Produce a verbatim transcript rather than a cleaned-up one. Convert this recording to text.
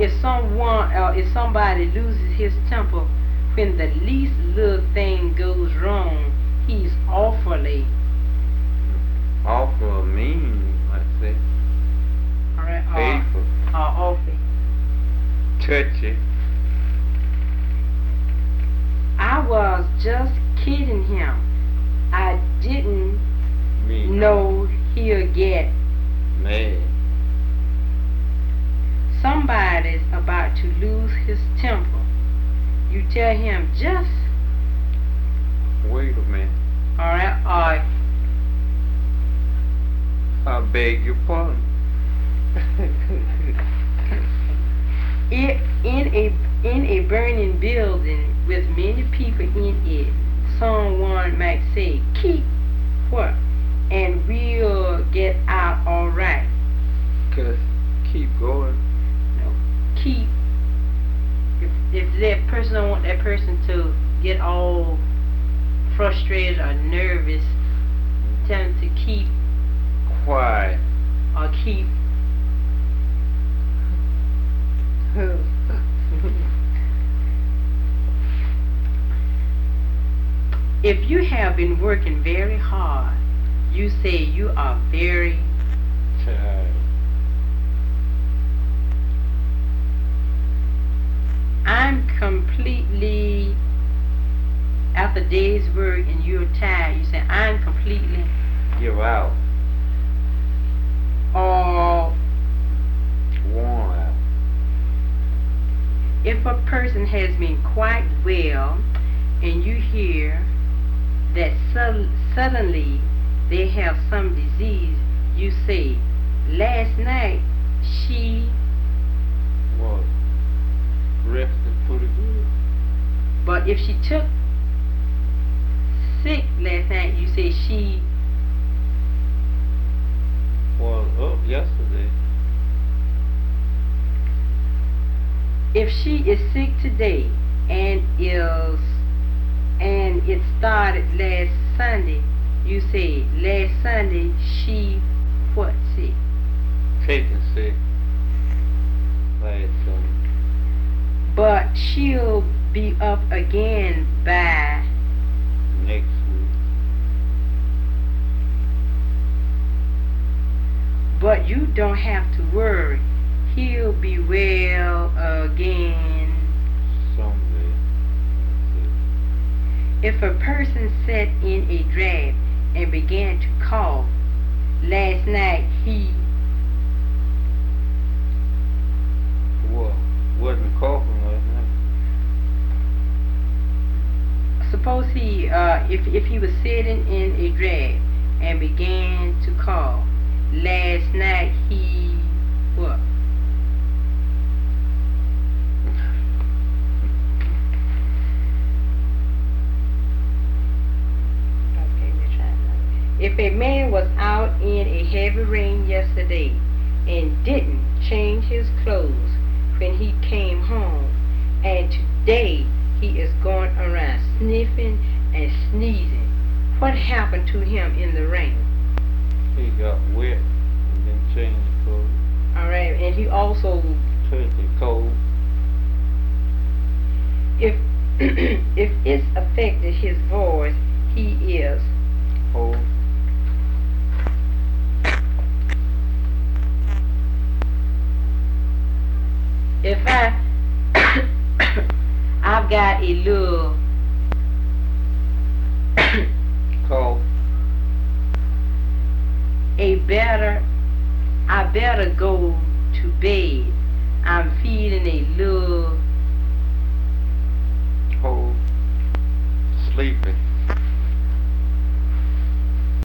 if someone or if somebody loses his temper when the least little thing goes wrong, he's awfully Awful mean, like say. alright, uh, Hateful. uh, awful. Touchy. I was just kidding him. I didn't Mean. know he'll get. Mad. Somebody's about to lose his temper. You tell him just Wait a minute. alright, uh, I beg your pardon. If in a in a burning building with many people in it, someone might say, "Keep what?" and we'll get out all right. Cause keep going. No, keep. If if that person don't want that person to get all frustrated or nervous, tell them to keep Quiet. or keep. If you have been working very hard, you say you are very. Tired. I'm completely after day's work and you're tired. You say I'm completely. Give out. Or Worn out. if a person has been quite well and you hear that sud- suddenly they have some disease, you say, last night she, What? Resting pretty good. but if she took sick last night, you say she, Was up yesterday. if she is sick today and is and it started last Sunday, you say last Sunday she what sick? Taking sick. Last Sunday. But she'll be up again by. Next week. But you don't have to worry. He'll be well again. Someday. If a person sat in a draft and began to cough, last night he What? Wasn't coughing last night. suppose he uh if if he was sitting in a draft and began to cough, last night he what? Okay, we're trying another. If a man was out in a heavy rain yesterday and didn't change his clothes when he came home, and today he is going around sniffing and sneezing, what happened to him in the rain? He got wet and then changed clothes. Alright, and he also, Took it cold. if if it's affected his voice, he is. Cold. If I, I've got a little, Cold. a better, I better go to bed. I'm feeling a